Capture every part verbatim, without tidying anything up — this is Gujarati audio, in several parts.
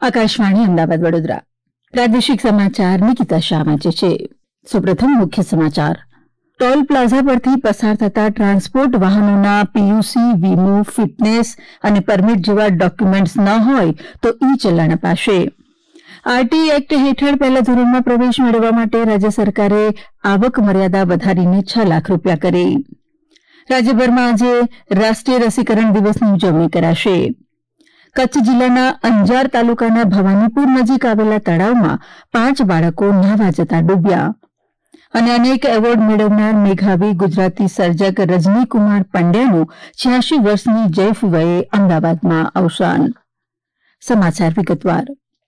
આકાશવાણી અમદાવાદ વડોદરા પ્રાદેશિક સમાચાર નિકિતા શાહ વાંચે છે. સૌપ્રથમ મુખ્ય સમાચાર. ટોલ પ્લાઝા પરથી પસાર થતા ટ્રાન્સપોર્ટ વાહનોના પીયુસી, વીમો, ફિટનેસ અને પરમીટ જેવા ડોક્યુમેન્ટ્સ ન હોય તો ઈ ચલણ અપાશે. આરટી એક્ટ હેઠળ પહેલા ધોરણમાં પ્રવેશ મેળવવા માટે રાજ્ય સરકારે આવક મર્યાદા વધારીને છ લાખ રૂપિયા કરી. રાજ્યભરમાં આજે રાષ્ટ્રીય રસીકરણ દિવસની ઉજવણી કરાશે. કચ્છ જિલ્લાના અંજાર તાલુકાના ભવાનીપુર નજીક આવેલા તળાવમાં પાંચ બાળકો નહાવા જતા ડૂબ્યા. અને અનેક એવોર્ડ મેળવનાર મેઘાવી ગુજરાતી સર્જક રજનીકુમાર પંડ્યાનું છ્યાસી વર્ષની જૈફ વયે અમદાવાદમાં અવસાન. સમાચાર વિગતવાર.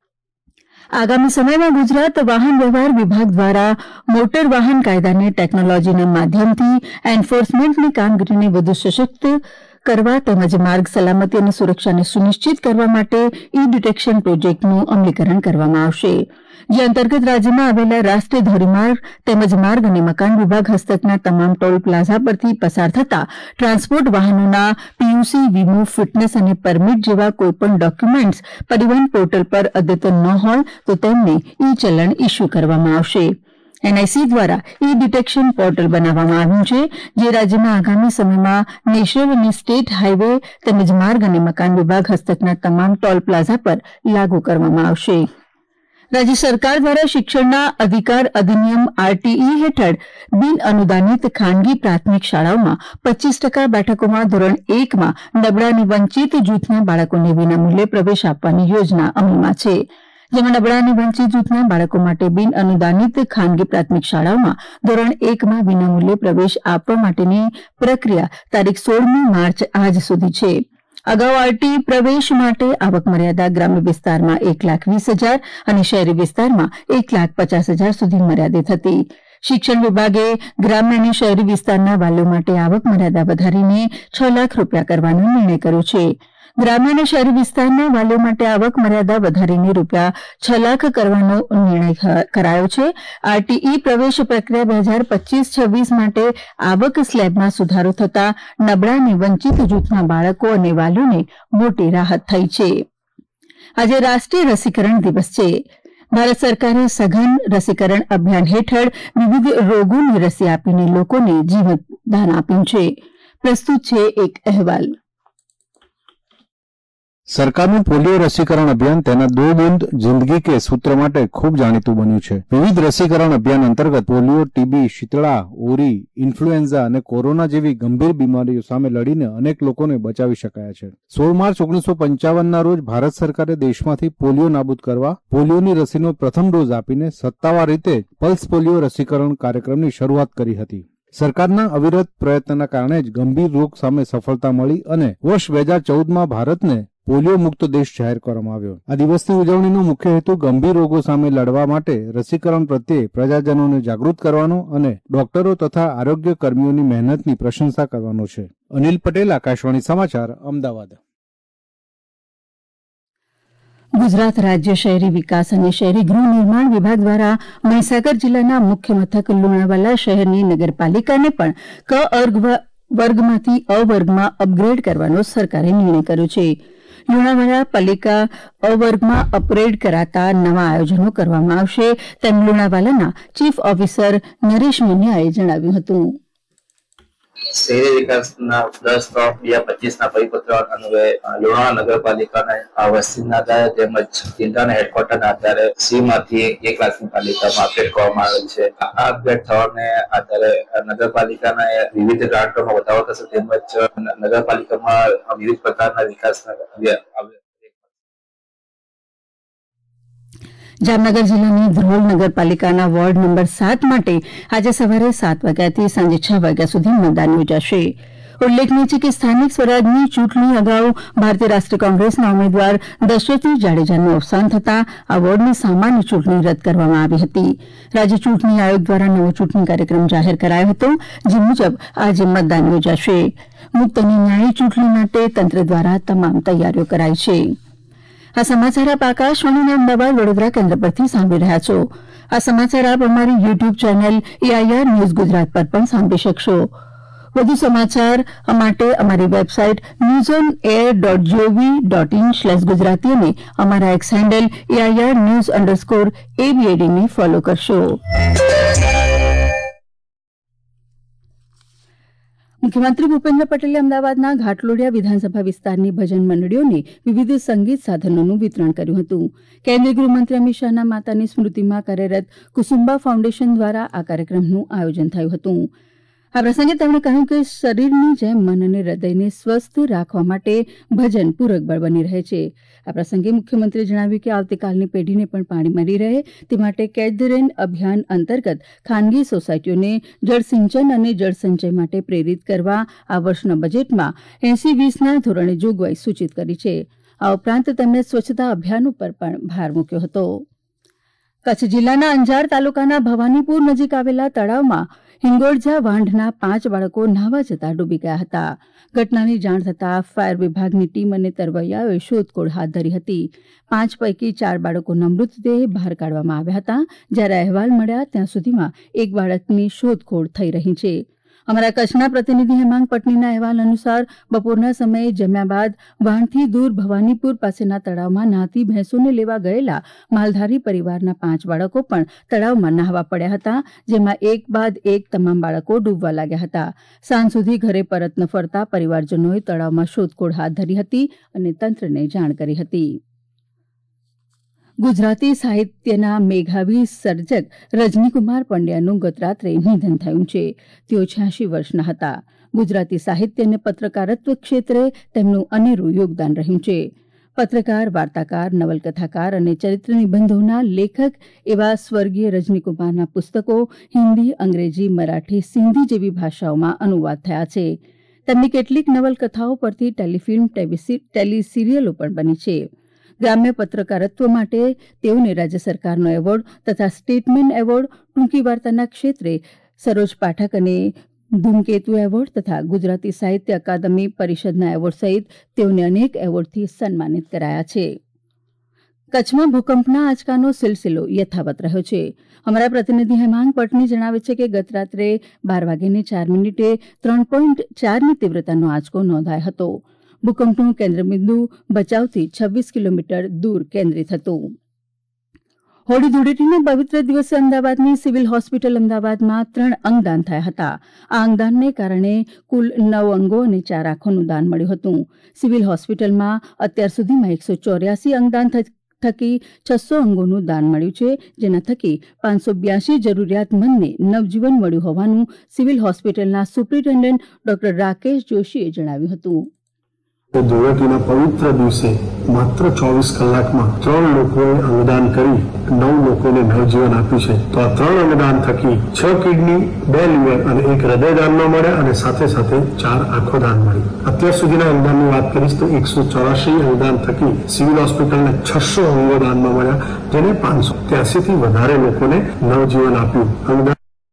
આગામી સમયમાં ગુજરાત વાહન વ્યવહાર વિભાગ દ્વારા મોટર વાહન કાયદાને ટેકનોલોજીના માધ્યમથી એન્ફોર્સમેન્ટની કામગીરીને વધુ સશક્ત કરવા તેમજ માર્ગ સલામતી અને સુરક્ષાને સુનિશ્ચિત કરવા માટે ઈ ડિટેક્શન પ્રોજેક્ટનું અમલીકરણ કરવામાં આવશે. જે અંતર્ગત રાજ્યમાં આવેલા રાષ્ટ્રીય ધોરીમાર્ગ તેમજ માર્ગ અને મકાન વિભાગ હસ્તકના તમામ ટોલ પ્લાઝા પરથી પસાર થતા ટ્રાન્સપોર્ટ વાહનોના પીયુસી, વીમો, ફિટનેસ અને પરમીટ જેવા કોઈપણ ડોક્યુમેન્ટ્સ પરિવહન પોર્ટલ પર અદ્યતન ન હોય તો તેમને ઈ ચલણ ઇસ્યુ કરવામાં આવશે. એનઆઈસી દ્વારા ઈ ડિટેક્શન પોર્ટલ બનાવવામાં આવ્યું છે, જે રાજ્યમાં આગામી સમયમાં નેશનલ અને સ્ટેટ હાઇવે તેમજ માર્ગ અને મકાન વિભાગ હસ્તકના તમામ ટોલ પ્લાઝા પર લાગુ કરવામાં આવશે. રાજ્ય સરકાર દ્વારા શિક્ષણના અધિકાર અધિનિયમ આરટીઈ હેઠળ બિન અનુદાનિત ખાનગી પ્રાથમિક શાળાઓમાં પચીસ ટકા બેઠકોમાં ધોરણ એકમાં નબળા અને વંચિત જૂથના બાળકોને વિનામૂલ્યે પ્રવેશ આપવાની યોજના અમલમાં છે. જેમાં નબળા અને વંચિત જૂથના બાળકો માટે બિન અનુદાનિત ખાનગી પ્રાથમિક શાળાઓમાં ધોરણ એકમાં વિનામૂલ્યે પ્રવેશ આપવા માટેની પ્રક્રિયા તારીખ સોળમી માર્ચ આજ સુધી છે. અગાઉ આરટી પ્રવેશ માટે આવક મર્યાદા ગ્રામ્ય વિસ્તારમાં એક લાખ વીસ હજાર અને શહેરી વિસ્તારમાં એક લાખ પચાસ હજાર સુધી મર્યાદિત હતી. શિક્ષણ વિભાગે ગ્રામ્ય અને શહેરી વિસ્તારના વાલીઓ માટે આવક મર્યાદા વધારીને છ લાખ રૂપિયા કરવાનો નિર્ણય કર્યો છે. ગ્રામ્ય અને શહેરી વિસ્તારના વાલીઓ માટે આવક મર્યાદા વધારીને રૂપિયા છ લાખ કરવાનો નિર્ણય કરાયો છે. આરટીઈ પ્રવેશ પ્રક્રિયા બે હજાર પચીસ છવ્વીસ માટે આવક સ્લેબમાં સુધારો થતા નબળા અને વંચિત જૂથના બાળકો અને વાલીઓને મોટી રાહત થઈ છે. આજે રાષ્ટ્રીય રસીકરણ દિવસ છે. ભારત સરકારે સઘન રસીકરણ અભિયાન હેઠળ વિવિધ રોગોની રસી આપીને લોકોને જીવનદાન આપ્યું છે. પ્રસ્તુત છે એક અહેવાલ. સરકારનું પોલિયો રસીકરણ અભિયાન તેના દો બૂંદ જિંદગી કે સૂત્ર માટે ખૂબ જાણીતું બન્યું છે. વિવિધ રસીકરણ અભિયાન અંતર્ગત પોલિયો, ટીબી, શીતળા, ઓરી, ઇન્ફ્લુએન્ઝા અને કોરોના જેવી ગંભીર બીમારીઓ સામે લડીને અનેક લોકોને બચાવી શકાયા છે. સોળ માર્ચ ઓગણીસો પંચાવનના રોજ ભારત સરકારે દેશમાંથી પોલિયો નાબૂદ કરવા પોલિયોની રસીનો પ્રથમ ડોઝ આપીને સત્તાવાર રીતે પલ્સ પોલિયો રસીકરણ કાર્યક્રમની શરૂઆત કરી હતી. સરકારના અવિરત પ્રયત્નના કારણે જ ગંભીર રોગ સામે સફળતા મળી અને વર્ષ બે હજાર ચૌદમાં ભારતને પોલિયો મુક્ત દેશ જાહેર કરવામાં આવ્યો. આ દિવસની ઉજવણીનો મુખ્ય હેતુ ગંભીર રોગો સામે લડવા માટે રસીકરણ પ્રત્યે પ્રજાજનોને જાગૃત કરવાનો અને ડોક્ટરો તથા આરોગ્ય કર્મીઓની મહેનતની પ્રશંસા કરવાનો છે. અનિલ પટેલ, આકાશવાણી સમાચાર, અમદાવાદ. ગુજરાત રાજ્ય શહેરી વિકાસ અને શહેરી ગૃહ નિર્માણ વિભાગ દ્વારા મહીસાગર જિલ્લાના મુખ્ય મથક લુણાવાડા શહેરની નગરપાલિકાને પણ ક વર્ગમાંથી અ વર્ગમાં અપગ્રેડ કરવાનો સરકારે નિર્ણય કર્યો છે. લુણાવાડા પાલિકા અ વર્ગમાં અપગ્રેડ કરાતા નવા આયોજનો કરવામાં આવશે તેમ લુણાવાડાના ચીફ ઓફિસર નરેશ મુનિયાએ જણાવ્યું હતું. શહેરી વિકાસના દસ ત્રણ બે હજાર પચીસ ના પરિપત્ર અન્વયે લુણાવાડા નગરપાલિકાના વસ્તીના આધારે તેમજ જિલ્લાના હેડક્વાર્ટરના આધારે સી માંથી એક લાખની પાલિકામાં અપગ્રેડ કરવામાં આવેલ છે. આ અપગ્રેડ થવાને આધારે નગરપાલિકાના વિવિધ ગ્રાન્ટોમાં વધારો થશે તેમજ નગરપાલિકામાં વિવિધ પ્રકારના વિકાસના જામનગર જિલ્લાની ધ્રોલ નગરપાલિકાના વોર્ડ નંબર સાત માટે આજે સવારે સાત વાગ્યાથી સાંજે છ વાગ્યા સુધી મતદાન યોજાશે. ઉલ્લેખનીય છે કે સ્થાનિક સ્વરાજની ચૂંટણી અગાઉ ભારતીય રાષ્ટ્રીય કોંગ્રેસના ઉમેદવાર દશરથસિંહ જાડેજાનું અવસાન થતાં આ વોર્ડની સામાન્ય ચૂંટણી રદ કરવામાં આવી હતી. રાજ્ય ચૂંટણી આયોગ દ્વારા નવો ચૂંટણી કાર્યક્રમ જાહેર કરાયો હતો, જે મુજબ આજે મતદાન યોજાશે. મુક્ત અને ન્યાયી ચૂંટણી માટે તંત્ર દ્વારા તમામ તૈયારીઓ કરાઈ છે. આ સમાચાર આપ આકાશવાણીના અમદાવાદ વડોદરા કેન્દ્ર પરથી સાંભળી રહ્યા છો. આ સમાચાર આપ અમારી YouTube channel AIR news Gujarat પર પણ સાંભળી શકશો. વધુ સમાચાર માટે અમારી website news on air dot gov dot in slash Gujarati અને અમારા X handle AIR news underscore એબીએડીને ફોલો કરશો. મુખ્યમંત્રી ભૂપેન્દ્ર પટેલે અમદાવાદના ઘાટલોડિયા વિધાનસભા વિસ્તારની ભજન મંડળીઓને વિવિધ સંગીત સાધનોનું વિતરણ કર્યું હતું. કેન્દ્રીય ગૃહમંત્રી અમિત શાહના માતાની સ્મૃતિમાં કાર્યરત કુસુમ્બા ફાઉન્ડેશન દ્વારા આ કાર્યક્રમનું આયોજન થયું હતું. આ પ્રસંગે તેમણે કહ્યું કે શરીરની જેમ મન અને હૃદયને સ્વસ્થ રાખવા માટે ભજન પૂરક બળ બની રહે છે. આ પ્રસંગે મુખ્યમંત્રીએ જણાવ્યું કે આવતીકાલની પેઢીને પણ પાણી મળી રહે તે માટે કેચ ધ રેન અભિયાન અંતર્ગત ખાનગી સોસાયટીઓને જળસિંચન અને જળસંચય માટે પ્રેરિત કરવા આ વર્ષના બજેટમાં એસી વીસના ધોરણે જોગવાઈ સૂચિત કરી છે. આ ઉપરાંત તેમણે સ્વચ્છતા અભિયાન ઉપર પણ ભાર મૂક્યો હતો. કચ્છ જિલ્લાના અંજાર તાલુકાના ભવાનીપુર નજીક આવેલા તળાવમાં હિંગોળજા વાંઢના પાંચ બાળકો નહાવા જતા ડૂબી ગયા હતા. ઘટનાની જાણ થતાં ફાયર વિભાગની ટીમ અને તરવૈયાઓએ શોધખોળ હાથ ધરી હતી. પાંચ પૈકી ચાર બાળકોના મૃતદેહ બહાર કાઢવામાં આવ્યા હતા. જ્યારે અહેવાલ મળ્યા ત્યાં સુધીમાં એક બાળકની શોધખોળ થઈ રહી છે. અમારા કચ્છના પ્રતિનિધિ હેમાંગ પટનીના અહેવાલ અનુસાર બપોરના સમયે જમ્યા બાદ વાણથી દૂર ભવાનીપુર પાસેના તળાવમાં નહાતી ભેંસોને લેવા ગયેલા માલધારી પરિવારના પાંચ બાળકો પણ તળાવમાં નહાવા પડ્યા હતા. જેમાં એક બાદ એક તમામ બાળકો ડૂબવા લાગ્યા હતા. સાંજ સુધી ઘરે પરત ન ફરતા પરિવારજનોએ તળાવમાં શોધખોળ હાથ ધરી હતી અને તંત્રને જાણ કરી હતી. ગુજરાતી સાહિત્યના મેઘાવી સર્જક રજનીકુમાર પંડ્યાનું ગતરાત્રે નિધન થયું છે. તેઓ છ્યાસી વર્ષના હતા. ગુજરાતી સાહિત્ય અને પત્રકારત્વ ક્ષેત્રે તેમનું અનેરું યોગદાન રહ્યું છે. પત્રકાર, વાર્તાકાર, નવલકથાકાર અને ચરિત્ર નિબંધોના લેખક એવા સ્વર્ગીય રજનીકુમારના પુસ્તકો હિન્દી, અંગ્રેજી, મરાઠી, સિંધી જેવી ભાષાઓમાં અનુવાદ થયા છે. તેમની કેટલીક નવલકથાઓ પરથી ટેલિફિલ્મ, ટેલિસિરિયલો પણ બની છે. ગ્રામ્ય પત્રકારત્વ માટે તેઓને રાજ્ય સરકારનો એવોર્ડ તથા સ્ટેટમેન એવોર્ડ, ટૂંકી વાર્તાના ક્ષેત્રે સરોજ પાઠક અને ધૂમકેતુ એવોર્ડ તથા ગુજરાતી સાહિત્ય અકાદમી પરિષદના એવોર્ડ સહિત તેઓને અનેક એવોર્ડથી સન્માનિત કરાયા છે. કચ્છમાં ભૂકંપના આંચકાનો સિલસિલો યથાવત રહ્યો છે. અમારા પ્રતિનિધિ હેમાંગ પટની જણાવે છે કે ગત રાત્રે બાર વાગ્યાને ચાર મિનિટે ત્રણ પોઈન્ટ ચારની તીવ્રતાનો આંચકો નોંધાયો હતો. ભૂકંપનું કેન્દ્રબિંદુ ભચાઉથી છવ્વીસ કિલોમીટર દૂર કેન્દ્રિત હતું. હોળી ધૂળેટીના પવિત્ર દિવસે અમદાવાદની સિવિલ હોસ્પિટલ અમદાવાદમાં ત્રણ અંગદાન થયા હતા. આ અંગદાનને કારણે કુલ નવ અંગો અને ચાર આંખોનું દાન મળ્યું હતું. સિવિલ હોસ્પિટલમાં અત્યાર સુધીમાં એકસો ચોર્યાસી અંગદાન થકી છસો અંગોનું દાન મળ્યું છે. જેના થકી પાંચસો બ્યાસી જરૂરિયાતમંદને નવજીવન મળ્યું હોવાનું સિવિલ હોસ્પિટલના સુપ્રિન્ટેન્ડન્ટ ડોક્ટર રાકેશ જોશીએ જણાવ્યું હતું. ધૂળેટીના પવિત્ર દિવસે માત્ર ચોવીસ કલાકમાં ત્રણ લોકોએ અંગદાન કરી નવ લોકોને નવજીવન આપ્યું છે. તો આ ત્રણ અંગદાન થકી છ કિડની, બે લીવર અને એક હૃદયદાનમાં મળ્યા અને સાથે સાથે ચાર આંખો દાન મળી. અત્યાર સુધીના અંગદાનની વાત કરીશ તો એકસો ચોરાશી અંગદાન થકી સિવિલ હોસ્પિટલને છસો અંગો દાનમાં મળ્યા, જેને પાંચસો ત્યાસી થી વધારે લોકોને નવજીવન આપ્યું. અંગદાન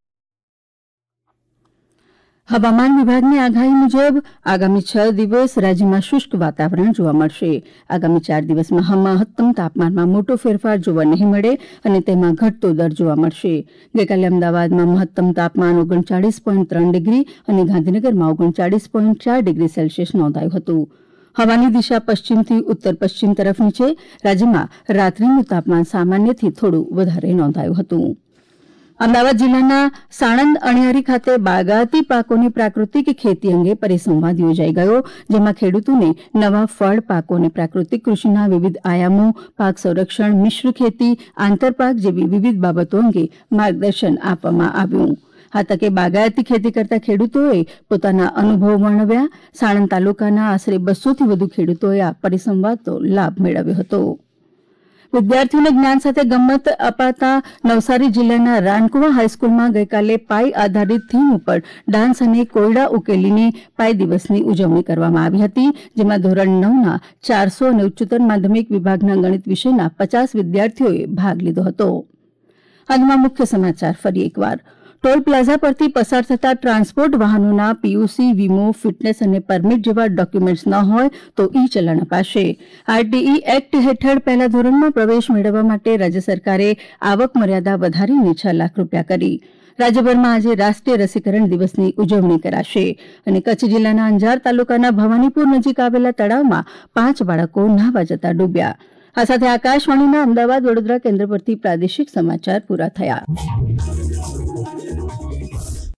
હવામાન વિભાગની આગાહી મુજબ આગામી છ દિવસ રાજ્યમાં શુષ્ક વાતાવરણ જોવા મળશે. આગામી ચાર દિવસમાં મહત્તમ તાપમાનમાં મોટો ફેરફાર જોવા નહીં મળે અને તેમાં ઘટતો દર જોવા મળશે. ગઈકાલે અમદાવાદમાં મહત્તમ તાપમાન ઓગણચાળીસ પોઈન્ટ ત્રણ ડિગ્રી અને ગાંધીનગરમાં ઓગણચાળીસ પોઈન્ટ ચાર ડિગ્રી સેલ્સિયસ નોંધાયું હતું. હવાની દિશા પશ્ચિમથી ઉત્તર પશ્ચિમ તરફની છે. રાજ્યમાં રાત્રિનું તાપમાન સામાન્યથી થોડું વધારે નોંધાયું હતું. અમદાવાદ જિલ્લાના સાણંદ અણિયારી ખાતે બાગાયતી પાકોની પ્રાકૃતિક ખેતી અંગે પરિસંવાદ યોજાઈ ગયો, જેમાં ખેડૂતોને નવા ફળ, પાકો અને પ્રાકૃતિક કૃષિના વિવિધ આયામો, પાક સંરક્ષણ, મિશ્ર ખેતી, આંતરપાક જેવી વિવિધ બાબતો અંગે માર્ગદર્શન આપવામાં આવ્યું. આ તકે બાગાયતી ખેતી કરતા ખેડૂતોએ પોતાના અનુભવ વર્ણવ્યા. સાણંદ તાલુકાના આશરે બસોથી વધુ ખેડૂતોએ આ પરિસંવાદનો લાભ મેળવ્યો હતો. વિદ્યાર્થીઓને જ્ઞાન સાથે ગમ્મત અપાતા નવસારી જિલ્લાના રાનકુવા હાઈસ્કૂલમાં ગઈકાલે પાઈ આધારિત થીમ ઉપર ડાન્સ અને કોયડા ઉકેલીને પાઈ દિવસની ઉજવણી કરવામાં આવી હતી, જેમાં ધોરણ નવના ચારસો અને ઉચ્ચતર માધ્યમિક વિભાગના ગણિત વિષયના પચાસ વિદ્યાર્થીઓએ ભાગ લીધો હતો. અંતમાં મુખ્ય સમાચાર ફરી એકવાર. ટોલ પ્લાઝા પરથી પસાર થતા ટ્રાન્સપોર્ટ વાહનોના પીયુસી, વીમો, ફિટનેસ અને પરમિટ જેવા ડોક્યુમેન્ટ્સ ન હોય તો ઈ ચલણ અપાશે. આરટીઈ એક્ટ હેઠળ પહેલા ધોરણમાં પ્રવેશ મેળવવા માટે રાજ્ય સરકારે આવક મર્યાદા વધારીને છ લાખ રૂપિયા કરી. રાજ્યભરમાં આજે રાષ્ટ્રીય રસીકરણ દિવસની ઉજવણી કરાશે અને કચ્છ જિલ્લાના અંજાર તાલુકાના ભવાનીપુર નજીક આવેલા તળાવમાં પાંચ બાળકો નહાવા જતા ડૂબ્યા. આ સાથે આકાશવાણીના અમદાવાદ વડોદરા કેન્દ્ર પરથી પ્રાદેશિક સમાચાર પૂરા થયા.